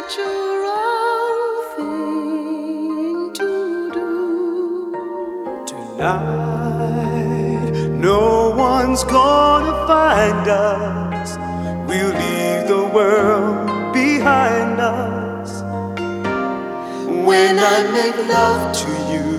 natural thing to do. Tonight, no one's gonna find us. We'll leave the world behind us. When I make love to you,